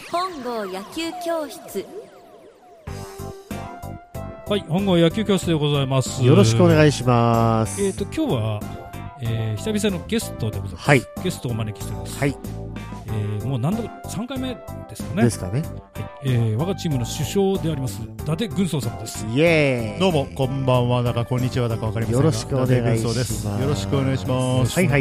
本郷野球教室。 はい、本郷野球教室でございます。 よろしくお願いします。 今日は、久々のゲストでございます。 はい。 ゲストをお招きしております。 はい。 もう何度3回目ですかね。 ですかね。 はい。我がチームの主将であります伊達軍曹様です。 イエーイ。 どうもこんばんはだかこんにちはだかわかりませんが、 よろしくお願いします。 よろしくお願いします。 はいはい。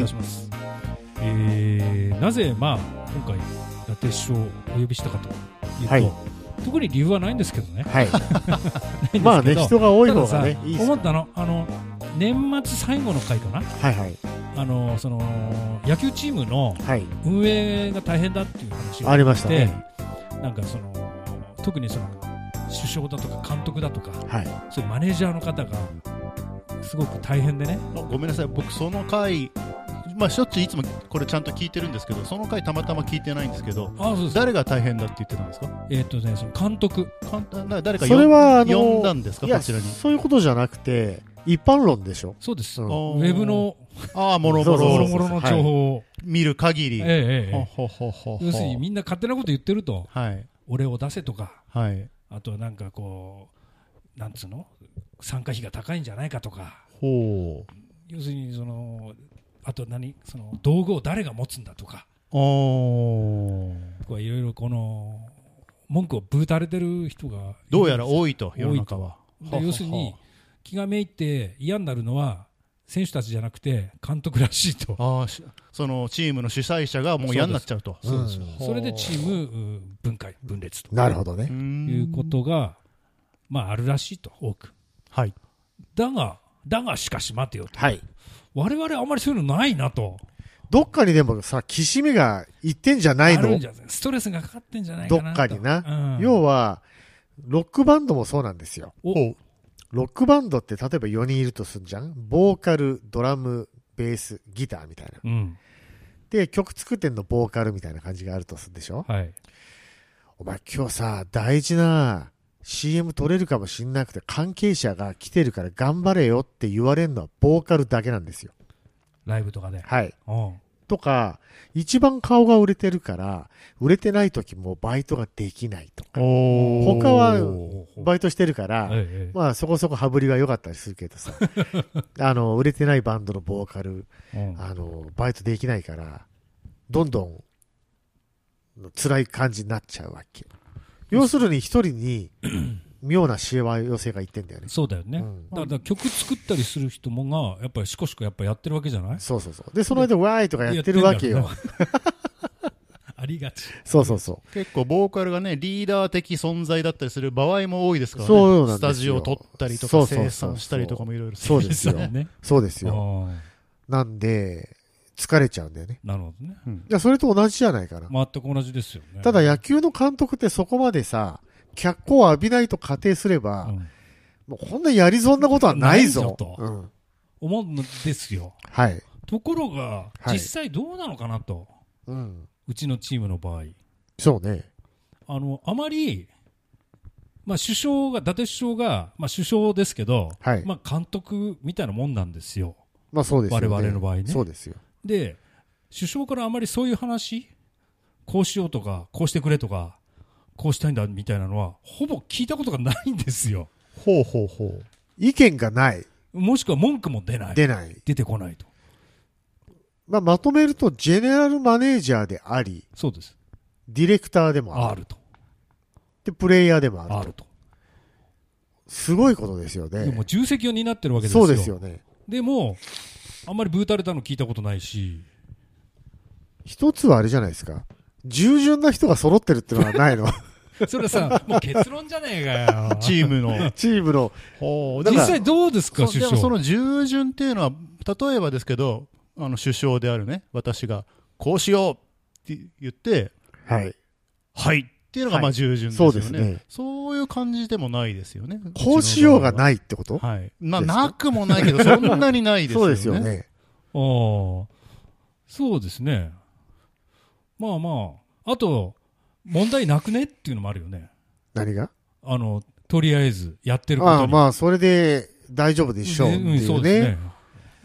なぜ今回伊達師匠をお呼びしたかというと、 はい、 特に理由はないんですけどね。 はい。まあね、人が多い方がね、いいです。 思ったの、年末最後の回かな。 はいはい。 その野球チームの運営が大変だっていう話がありましたね。 なんか特に首相だとか監督だとか、 はい、 そういうマネージャーの方がすごく大変でね。 ごめんなさい、僕その回、しょっちゅういつもこれちゃんと聞いてるんですけど、その回たまたま聞いてないんですけど、誰が大変だって言ってたんですか？ その監督、 誰かそれは呼んだんですか？こちらに。 そういうことじゃなくて一般論でしょ。 そうです。ウェブのもろもろの情報を見る限り、 要するにみんな勝手なこと言ってると、 はい、 俺を出せとか、 はい、 あとはなんかなんつうの、参加費が高いんじゃないかとか、 要するにあと道具を誰が持つんだとか、いろいろ文句をぶーたれてる人がどうやら多いと、世の中は。 要するに気がめいって嫌になるのは選手たちじゃなくて監督らしいと。 そのチームの主催者がもう嫌になっちゃうと。 それでチーム分裂と。 なるほどね。 いうことがあるらしいと、多く。 はい。 だがしかし待てよと。 はい。 我々あんまりそういうのないなと。 どっかにでもさ、きしみがいってんじゃないの？ ストレスがかかってんじゃないかなと。 どっかにな。要はロックバンドもそうなんですよ。ロックバンドって例えば4人いるとするじゃん。ボーカル、ドラム、ベース、ギターみたいな。で、曲作ってんのボーカルみたいな感じがあるとするでしょ。 はい。 お前今日さ、大事な CM 撮れるかもしんなくて関係者が来てるから頑張れよって言われるのはボーカルだけなんですよ。 ライブとかで。 はい。とか、一番顔が売れてるから、売れてない時もバイトができないとか。他はバイトしてるから、そこそこ羽振りが良かったりするけどさ、売れてないバンドのボーカル、バイトできないから、どんどん辛い感じになっちゃうわけ。要するに一人に妙な幸せがいってんだよね。 そうだよね。だから曲作ったりする人もがやっぱりしこしこやってるわけじゃない？ そう。でその間わーいとかやってるわけよ。 ありがち。 そう。 結構ボーカルがね、リーダー的存在だったりする場合も多いですからね。 そうなんですよ。 スタジオを取ったりとか生産したりとかもいろいろ。 そうですよ。そうですよ。なんで疲れちゃうんだよね。 なるほどね。 いやそれと同じじゃないかな。 全く同じですよね。 ただ野球の監督ってそこまでさ、脚光を浴びないと仮定すれば、もうこんなやり損なことはないぞと、 思うんですよ。 はい。ところが実際どうなのかなと。うちのチームの場合。 そうね。 あまり伊達首相が首相ですけど、監督みたいなもんなんですよ。 そうですよね。 我々の場合ね。 そうですよ。 で、首相からあまりそういう話、こうしようとか、こうしてくれとか、こうしたいんだみたいなのはほぼ聞いたことがないんですよ。 意見がない。 もしくは文句も出てこないと。 まとめるとジェネラルマネージャーであり、 そうです。 ディレクターでもあると。でプレイヤーでもあると。すごいことですよね。 でも重責を担ってるわけですよ。 そうですよね。 でもあんまりブータれたの聞いたことないし。 一つはあれじゃないですか。従順な人が揃ってるってのはないの？ それさ、もう結論じゃねえかよ。 チームの。 実際どうですか、首相。 でもその従順っていうのは、例えばですけど、首相であるね、私が、こうしようって言って、はいっていうのが従順ですよね。そうですね。そういう感じでもないですよね。 こうしようがないってこと？ はい。なくもないけど、そんなにないですよね。 そうですよね。 そうですね。あと、問題なくねっていうのもあるよね。 何が？ とりあえず、やってることに。 それで大丈夫でしょうっていうね。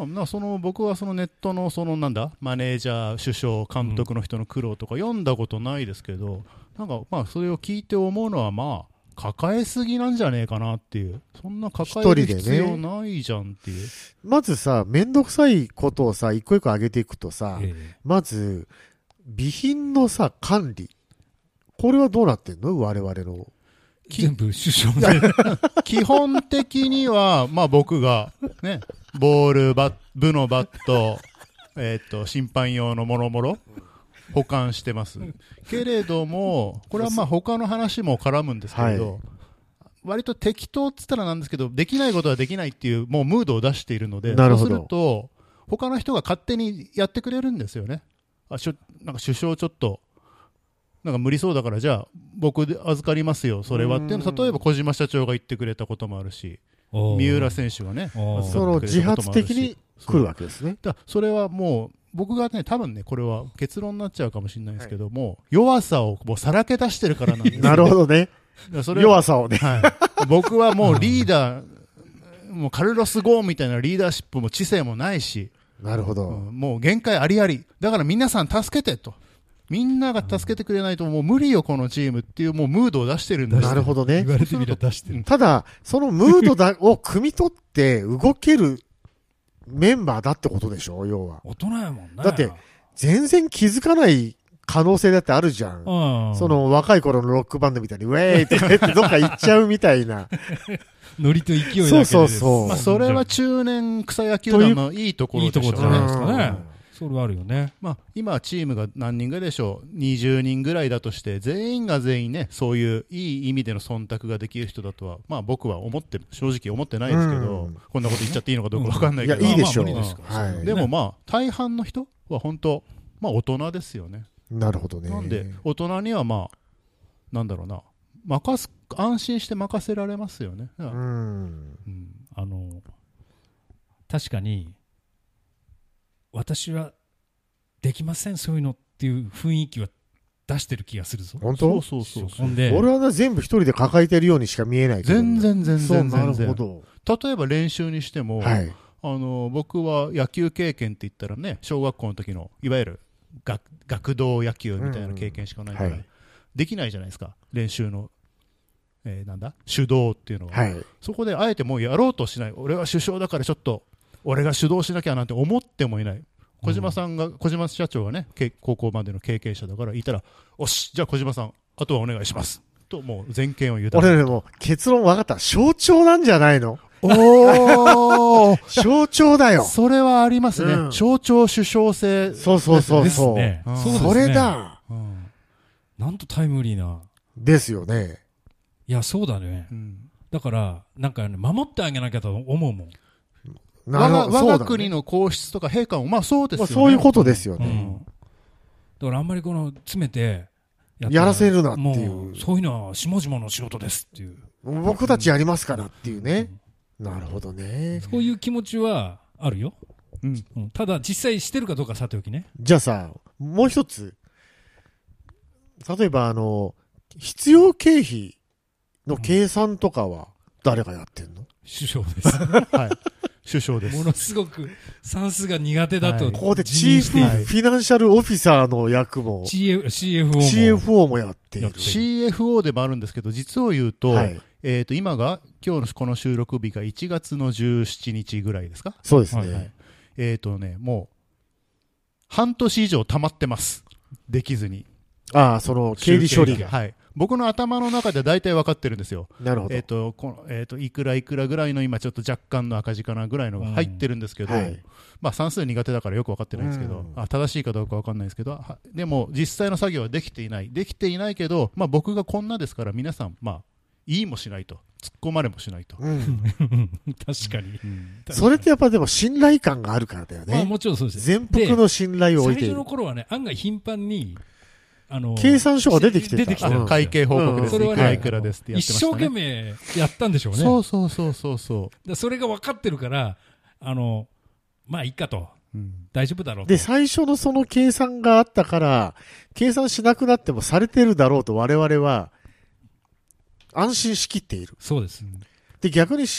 僕はそのネットのマネージャー、首相、監督の人の苦労とか読んだことないですけど、それを聞いて思うのは抱えすぎなんじゃねえかなっていう。そんな抱える必要ないじゃんっていう。 まずさ、めんどくさいことをさ、一個一個上げていくとさ、まず、備品のさ、管理。これはどうなってんの？我々の。 全部首相で。 基本的には、僕が、ね、ボール、部のバット、審判用のもろもろ、保管してます。けれども、これは他の話も絡むんですけど、割と適当って言ったらなんですけど、できないことはできないっていう、もうムードを出しているので、そうすると、他の人が勝手にやってくれるんですよね。首相ちょっと、無理そうだから、じゃあ、僕で預かりますよ、それはっていうの、例えば小島社長が言ってくれたこともあるし、三浦選手がね、 その自発的に来るわけですね。 それはもう、僕がね、多分ね、これは結論になっちゃうかもしれないですけども、弱さをもうさらけ出してるからなんですよ。 なるほどね。弱さをね。 僕はもうリーダー、もうカルロス・ゴーンみたいなリーダーシップも知性もないし、 なるほど。 もう限界ありあり。だから皆さん助けてと。みんなが助けてくれないともう無理よこのチームっていうもうムードを出してるんです。 なるほどね。 言われてみれば出してる。 ただ、そのムードを汲み取って動けるメンバーだってことでしょ、要は。 大人やもんね。 だって、全然気づかない可能性だってあるじゃん。その若い頃のロックバンドみたいに、ウェーイって言ってどっか行っちゃうみたいな。 ノリと勢いだけで。 そう。 それは中年草野球団のいいところでしょうね。 いいところじゃないですかね。それはあるよね。 今チームが何人ぐらいでしょう。20人ぐらいだとして、全員が全員ね、そういういい意味での忖度ができる人だとは、僕は正直思ってないですけど、こんなこと言っちゃっていいのかどうかわかんないけど。 いや、いいでしょう。 でも大半の人は本当、大人ですよね。 なるほどね。 なんで、大人にはなんだろうな、安心して任せられますよね。 確かに、私はできません、そういうのっていう雰囲気は出してる気がするぞ。 本当？ そう。 俺は全部一人で抱えてるようにしか見えないけど。 全然。 なるほど。 例えば練習にしても、僕は野球経験って言ったらね、小学校の時のいわゆる学童野球みたいな経験しかないから、できないじゃないですか、練習の、主導っていうのは、そこであえてもうやろうとしない。俺は主将だからちょっと俺が主導しなきゃなんて思ってもいない。小島社長がね、高校までの経験者だからいたら、おし、じゃあ小島さん、あとはお願いします。と、もう全権を委ねる。 俺でも結論分かった。象徴なんじゃないの？ おー象徴だよ。 それはありますね。象徴主将性。 そう。 ですね。 それだ。 なんとタイムリーな。 ですよね。 いや、そうだね。だから、守ってあげなきゃと思うもん。 我が国の皇室とか陛下も、そうですよね。 そういうことですよね。 だからあんまり詰めてやらせるなっていう。 そういうのは下々の仕事ですっていう。 僕たちやりますからっていうね。なるほどね。 そういう気持ちはあるよ。ただ実際してるかどうかさておきね。 じゃあさ、もう一つ。例えば必要経費の計算とかは誰がやってんの？ 首相です。 はい。首相です。 ものすごく算数が苦手だと。 ここでチーフフィナンシャルオフィサーの役も CFO もやっている。 CFO でもあるんですけど、実を言うと、今日のこの収録日が1月の17日ぐらいですか？ そうですね。 もう半年以上溜まってます。できずに。 その経理処理が。 はい。僕の頭の中で大体分かってるんですよ。 なるほど。 いくらぐらいの今ちょっと若干の赤字かなぐらいのが入ってるんですけど、算数苦手だからよく分かってないんですけど、正しいかどうか分かんないですけど、でも実際の作業はできていないけど、僕がこんなですから皆さん、いいもしないと。突っ込まれもしないと。 確かに。 それってやっぱでも信頼感があるからだよね。 もちろんそうです。 全幅の信頼を置いている。 最初の頃はね、案外頻繁に、 計算書が出てきてた。 会計報告です。 それはね、 いくらですってやってましたね。 一生懸命やったんでしょうね。 そう。 それが分かってるから、いいかと。大丈夫だろうと。 で、最初のその計算があったから、計算しなくなってもされてるだろうと我々は安心しきっている。 そうです。 で、逆に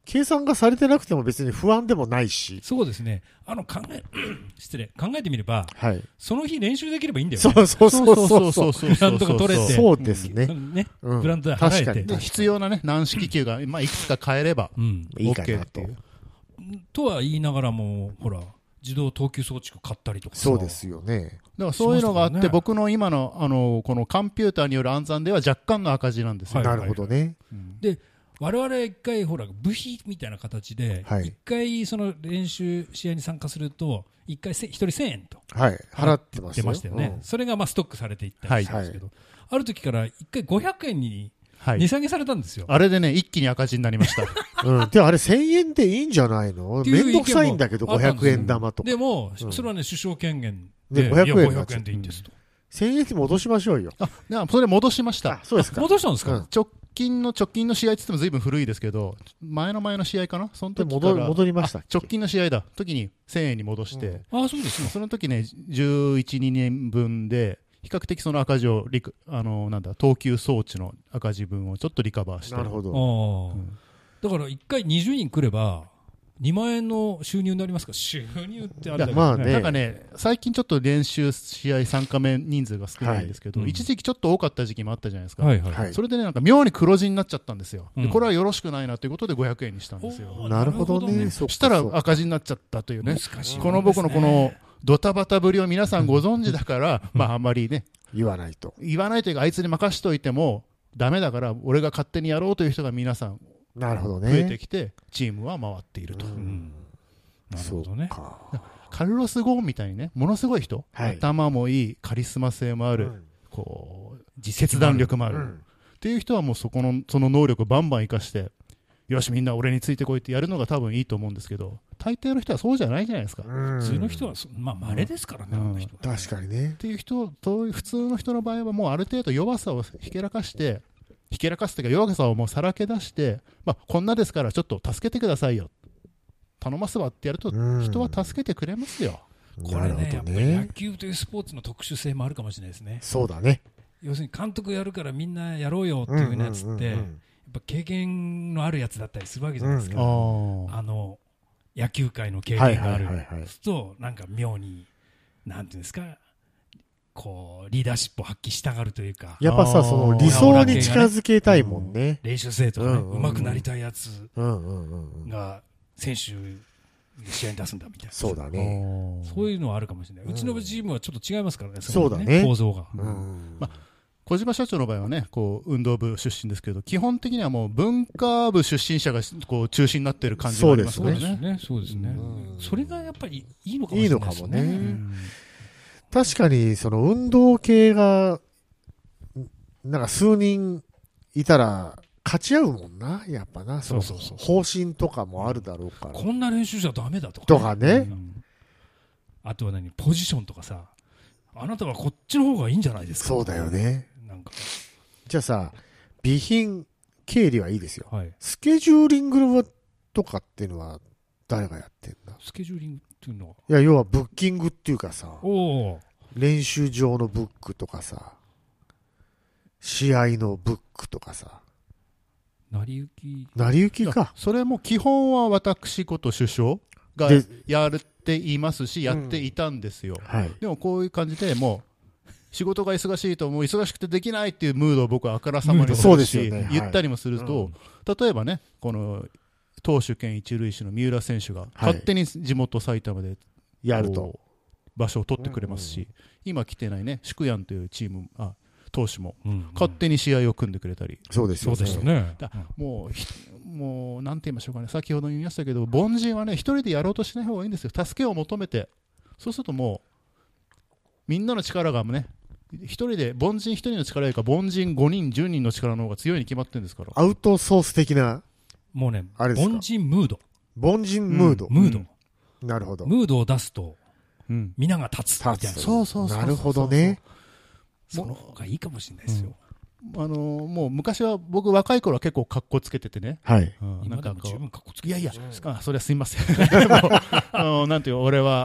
計算がされてなくても別に不安でもないし。 そうですね。失礼。考えてみれば、 はい。 その日練習できればいいんだよね。 そう。 グラウンドが取れて。 そうですね。 グラウンドで払えて。 で、 必要なね、軟式球が、まあ、いくつか変えれば、 いいかなと。 とは言いながらも、ほら、自動投球装置を買ったりとか。 そうですよね。 だからそういうのがあって、僕の今の、このコンピューターによる暗算では若干の赤字なんですよ。 なるほどね。 で、我々一回、ほら、部費みたいな形で、一回、その練習、試合に参加すると、一回一人1000円と。 はい。払ってましたよね。それがまあストックされていったりしたんですけど、ある時から一回500円に値下げされたんですよ。 あれでね、一気に赤字になりました。 で、あれ1000円でいいんじゃないの？めんどくさいんだけど、500円玉とか。 でも、それはね、首相権限で、 500 円でいいんですと。 1000円って戻しましょうよ。 それ戻しました。 そうですか。 戻したんですか？ 直近の試合って言っても随分古いですけど、前の試合かな？その時から戻りました。 直近の試合だ。時に1000円に戻して。 そうですね。 その時ね、11、2年分で、比較的その赤字を投球装置の赤字分をちょっとリカバーして。 なるほど。 だから1回20人来れば、2万円の収入になりますか？収入ってあれだけどね。 なんかね、最近ちょっと練習試合参加人数が少ないんですけど、一時期ちょっと多かった時期もあったじゃないですか。それでね、なんか妙に黒字になっちゃったんですよ。これはよろしくないなということで500円にしたんですよ。 なるほどね。 そしたら赤字になっちゃったというね。この僕のこのドタバタぶりを皆さんご存知だから、まああんまりね。 言わないというか、あいつに任しといてもダメだから、俺が勝手にやろうという人が皆さん増えてきて、チームは回っていると。 なるほどね。 カルロス・ゴーンみたいにね、ものすごい人、頭もいい、カリスマ性もある、こう決断力もあるっていう人はもうその能力をバンバン生かして、よしみんな俺についてこいってやるのが多分いいと思うんですけど、大抵の人はそうじゃないじゃないですか。 普通の人はまあ稀ですからね。 確かにね。 っていう人、普通の人の場合はもうある程度弱さをひけらかすというか弱さをもうさらけ出して、まあこんなですからちょっと助けてくださいよ。頼ますわってやると人は助けてくれますよ。 これね、やっぱり野球というスポーツの特殊性もあるかもしれないですね。 そうだね。 要するに監督やるからみんなやろうよっていうやつって、やっぱ経験のあるやつだったりするわけじゃないですか。野球界の経験がある。と、なんか妙に、なんていうんですか、こう、リーダーシップを発揮したがるというか。 やっぱさ、その理想に近づけたいもんね。 練習生とかね、上手くなりたいやつが、選手に試合に出すんだみたいな。 そうだね。 そういうのはあるかもしれない。うちのチームはちょっと違いますからね。 そうだね。 構造が。 小島社長の場合はね、こう運動部出身ですけど、基本的にはもう文化部出身者がこう中心になっている感じがありますね。 そうですね。それがやっぱりいいのかもしれないですね。いいのかもね。 確かにその運動系がなんか数人いたら勝ち合うもんな、やっぱな。そう方針とかもあるだろうから。 こんな練習じゃダメだとか。 とかね。 あとはポジションとかさ、あなたはこっちの方がいいんじゃないですか。 そうだよね。じゃあさ、備品経理はいいですよ。スケジューリングとかっていうのは誰がやってんだ？ スケジューリングっていうのは？ いや、要はブッキングっていうかさ、練習場のブックとかさ、試合のブックとかさ。 成り行きか。それも基本は私こと首相がやるって言いますし、やっていたんですよ。でもこういう感じでもう、仕事が忙しいともう忙しくてできないっていうムードを僕はあからさまにするし、言ったりもすると、例えばね、この投手兼一塁手の三浦選手が勝手に地元埼玉でやると場所を取ってくれますし、今来てないね、宿ヤンというチーム、投手も勝手に試合を組んでくれたり。 そうですよね。 もうなんて言いましょうかね、先ほど言いましたけど、凡人はね、一人でやろうとしない方がいいんですよ。助けを求めて。そうするともうみんなの力がね、凡人一人の力よりか凡人5人10人の力の方が強いに決まってるんですから。 アウトソース的な、 もうね、凡人ムード。 凡人ムード。なるほど。 ムードを出すと皆が立つみたいな。 そう。なるほどね。 その方がいいかもしれないですよ。 もう昔は僕若い頃は結構格好つけててね。 今でも十分格好つけていや、それはすいません。なんていう俺は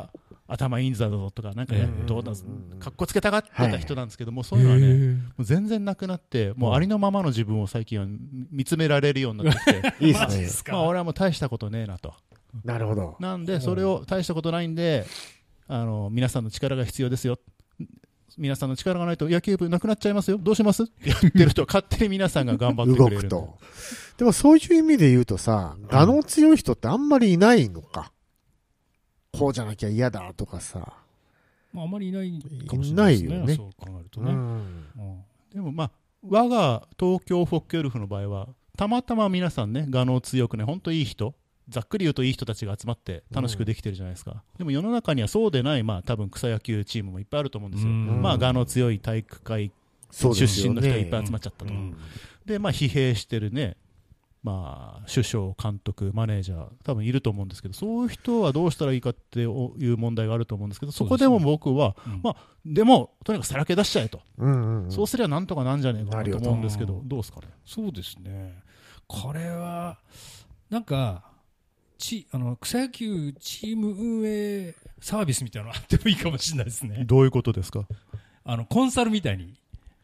頭いいんだぞとか、なんかね、どうだ、かっこつけたがってた人なんですけども、そういうのはね、もう全然なくなって、もうありのままの自分を最近は見つめられるようになってきて、 いいですね。 まあ俺はもう大したことねえなと。 なるほど。 なんで、それを大したことないんで、皆さんの力が必要ですよ。皆さんの力がないと野球部なくなっちゃいますよ。どうしますって言ってると、勝手に皆さんが頑張ってくれる。動くと。 でもそういう意味で言うとさ、我の強い人ってあんまりいないのか。こうじゃなきゃ嫌だとかさ。 まあ、あまりいないかもしれないですね。そう考えるとね。 でもまあ、我が東京フォックヨルフの場合は、たまたま皆さんね、我の強くね、本当いい人、ざっくり言うといい人たちが集まって楽しくできてるじゃないですか。でも世の中にはそうでない、まあ多分草野球チームもいっぱいあると思うんですよ。まあ我の強い体育会出身の人がいっぱい集まっちゃったと。で、まあ疲弊してるね、まあ首相、監督、マネージャー、多分いると思うんですけど、そういう人はどうしたらいいかっていう問題があると思うんですけど、そこでも僕は、まあでもとにかくさらけ出しちゃえと。そうすればなんとかなんじゃねえかなと思うんですけど、どうですかね。 そうですね。これは、なんか、草野球チーム運営サービスみたいなのあってもいいかもしれないですね。 どういうことですか？ コンサルみたいに。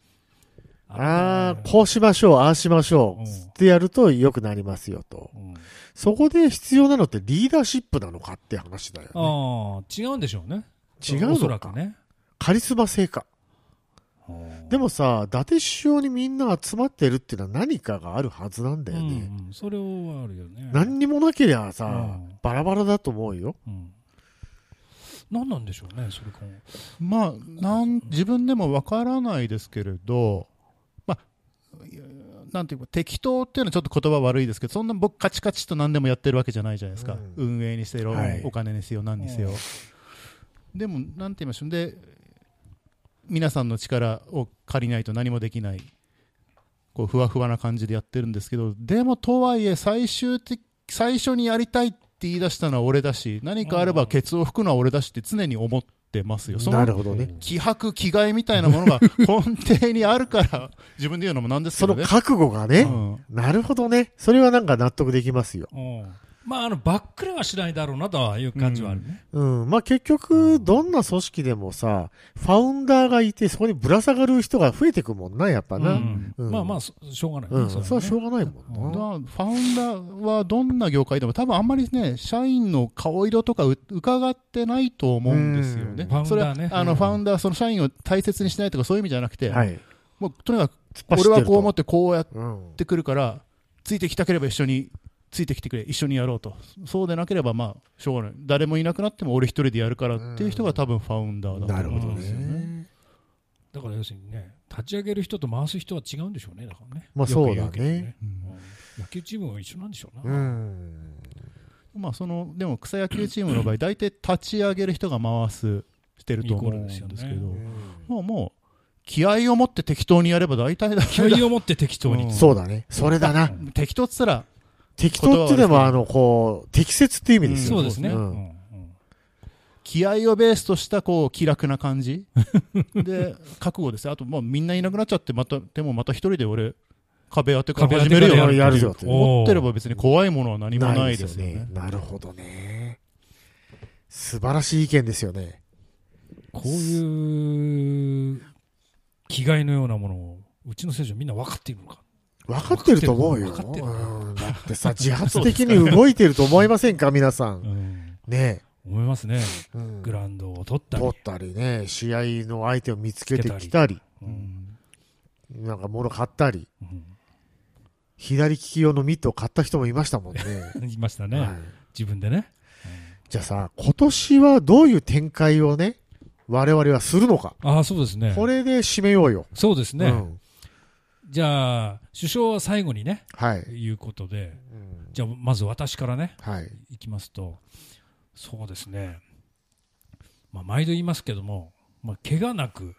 こうしましょう、ああしましょうってやると良くなりますよと。そこで必要なのってリーダーシップなのかって話だよね。 違うんでしょうね。 違うのか。おそらくね。 カリスマ性か。でもさ、伊達首相にみんな集まってるっていうのは何かがあるはずなんだよね。 それはあるよね。 何にもなけりゃさ、バラバラだと思うよ。 何なんでしょうね、それか。 まあ、自分でもわからないですけれど、まあ、なんていうか、適当っていうのはちょっと言葉悪いですけど、そんな僕カチカチと何でもやってるわけじゃないじゃないですか。運営にせよ、お金にせよ、何にせよ。でも、なんて言いましょう。で、皆さんの力を借りないと何もできない、こうふわふわな感じでやってるんですけど、でもとはいえ最初にやりたいって言い出したのは俺だし、何かあればケツを吹くのは俺だしって常に思ってますよ。その気迫気概みたいなものが根底にあるから自分で言うのもなんですけどね。 その覚悟がね、なるほどね。それはなんか納得できますよ。 まあ、バックレはしないだろうなという感じはあるね。 まあ結局、どんな組織でもさ、ファウンダーがいて、そこにぶら下がる人が増えてくもんな、やっぱな。 まあまあ、しょうがない。 それはしょうがないもんな。 ファウンダーはどんな業界でも多分あんまりね、社員の顔色とか伺ってないと思うんですよね。 ファウンダーね。 ファウンダー、その社員を大切にしないとかそういう意味じゃなくて、もうとにかく、俺はこう思ってこうやってくるから、ついてきたければ一緒に、ついてきてくれ、一緒にやろうと。そうでなければ、まあ、しょうがない。誰もいなくなっても俺一人でやるからっていう人が多分ファウンダーだと思うんですよね。 だから要するにね、立ち上げる人と回す人は違うんでしょうね、だからね。 まあそうだね。 野球チームは一緒なんでしょうな。 まあでも草野球チームの場合、大体立ち上げる人が回してると思うんですけど、もう、気合を持って適当にやれば大体だ。 気合を持って適当に。 そうだね。それだな。 適当って言ったら、 適当ってでもこう、適切っていう意味ですよね。 そうですね。 気合をベースとしたこう気楽な感じで覚悟ですよ。あとみんないなくなっちゃってでもまた一人で俺壁当てから始めるよやるよって思ってれば別に怖いものは何もないですよね。 なるほどね。素晴らしい意見ですよね。 こういう気概のようなものをうちの選手はみんな分かっているのか。 分かってると思うよ。だってさ、自発的に動いてると思いませんか、皆さん。ねえ。 思いますね。グラウンドを取ったりね、試合の相手を見つけてきたり、なんか物買ったり、左利き用のミットを買った人もいましたもんね。 いましたね。自分でね。 じゃあさ、今年はどういう展開をね、我々はするのか。 そうですね。 これで締めようよ。 そうですね。じゃあ、首相は最後にね、いうことで、じゃあ、まず私からね、いきますと、そうですね、まあ、毎度言いますけども、怪我なく、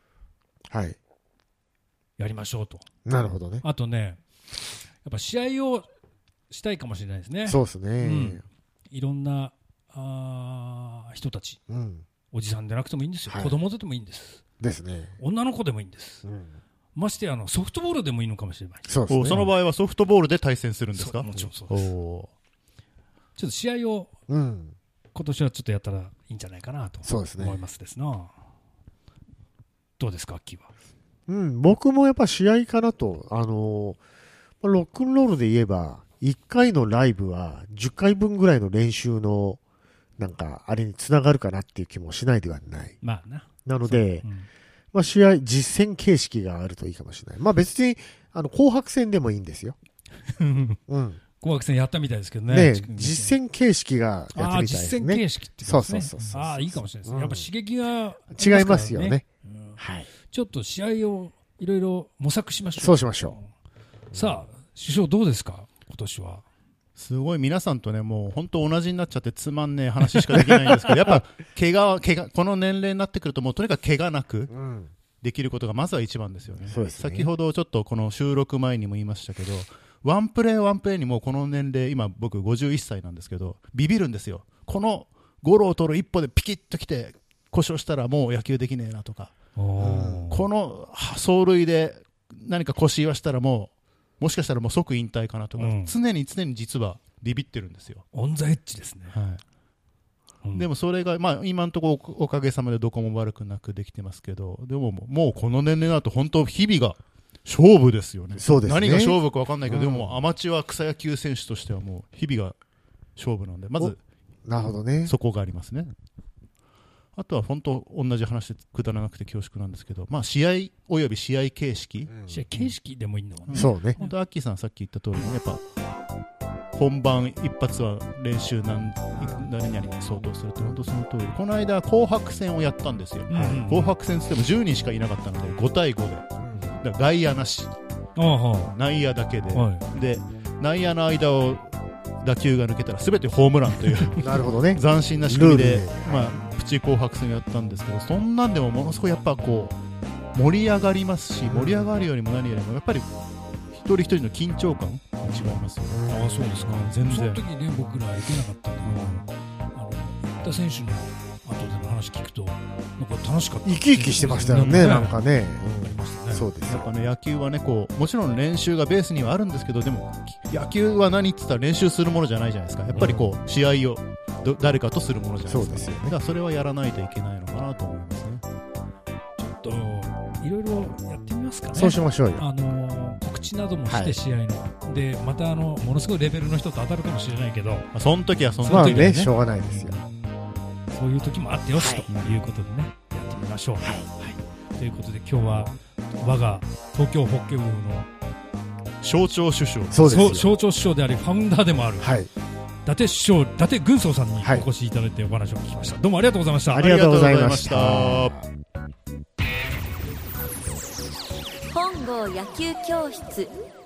やりましょうと。 なるほどね。 あとね、やっぱ試合をしたいかもしれないですね。 そうですね。 いろんな人たち、おじさんでなくてもいいんですよ。子供でもいいんです。 ですね。 女の子でもいいんです。ましてやソフトボールでもいいのかもしれない。 そうですね。 その場合はソフトボールで対戦するんですか？ もちろんそうです。ちょっと試合を、今年はちょっとやったらいいんじゃないかなとそうですね思いますですな。どうですか、アッキーは。 僕もやっぱ試合かなと、ロックンロールで言えば、1回のライブは10回分ぐらいの練習の、なんか、あれにつながるかなっていう気もしないではない。 まあな。 なので、試合、実戦形式があるといいかもしれない。別に、紅白戦でもいいんですよ。 紅白戦やったみたいですけどね。 実戦形式がやってみたいですね。 実戦形式ってことですね。 そう。 いいかもしれないですね。やっぱ刺激が違いますよね。はい。 ちょっと試合をいろいろ模索しましょう。 そうしましょう。さあ、首相どうですか、今年は。 すごい皆さんとね、もう本当同じになっちゃってつまんねえ話しかできないんですけど、やっぱ怪我、この年齢になってくるともうとにかく怪我なくできることがまずは一番ですよね。 そうですね。 先ほどちょっとこの収録前にも言いましたけど、ワンプレーにもこの年齢、今僕51歳なんですけど、ビビるんですよ。このゴロを取る一歩でピキッと来て故障したらもう野球できねえなとか、この走塁で何か腰言わしたらもしかしたらもう即引退かなとか、常に実はビビってるんですよ。 オンザエッジですね。 はい。でもそれが、今のところおかげさまでどこも悪くなくできてますけど、でももうこの年齢になると本当日々が勝負ですよね。 そうですね。 何が勝負か分かんないけど、でもアマチュア草野球選手としてはもう日々が勝負なんで、まず、 なるほどね。 そこがありますね。あとは本当同じ話でくだらなくて恐縮なんですけど、試合および試合形式、 試合形式でもいいんだもんね。 そうね。 本当アッキーさんさっき言った通りにやっぱ本番一発は練習何々に相当するって本当その通り。この間紅白戦をやったんですよ。紅白戦って言っても10人しかいなかったので5対5で、だから外野なし、内野だけで、で内野の間を打球が抜けたら全てホームランというなるほどね。 斬新な仕組みで、プチ紅白戦やったんですけど、そんなんでもものすごいやっぱこう盛り上がりますし、盛り上がるよりも何よりもやっぱり一人一人の緊張感が違いますよね。 そうですか。全然その時ね、僕ら行けなかったんだけど、行った選手の後での話聞くとなんか楽しかった。 生き生きしてましたよね、なんかね。そうです。 やっぱね、野球はね、こうもちろん練習がベースにはあるんですけど、でも野球は何って言ったら練習するものじゃないじゃないですか。やっぱりこう試合を誰かとするものじゃないですか。 そうですよね。 だからそれはやらないといけないのかなと思いますね。 ちょっといろいろやってみますかね。 そうしましょうよ。 告知などもして試合の、でまたものすごいレベルの人と当たるかもしれないけど、 その時はその時ね、しょうがないですよ。 そういう時もあってよし、ということでね、やってみましょう。ということで今日は我が東京ホッケー部の象徴首相、 象徴首相でありファウンダーでもある、伊達首相、伊達軍曹さんにお越しいただいてお話を聞きました。どうもありがとうございました。 ありがとうございました。 本郷野球教室。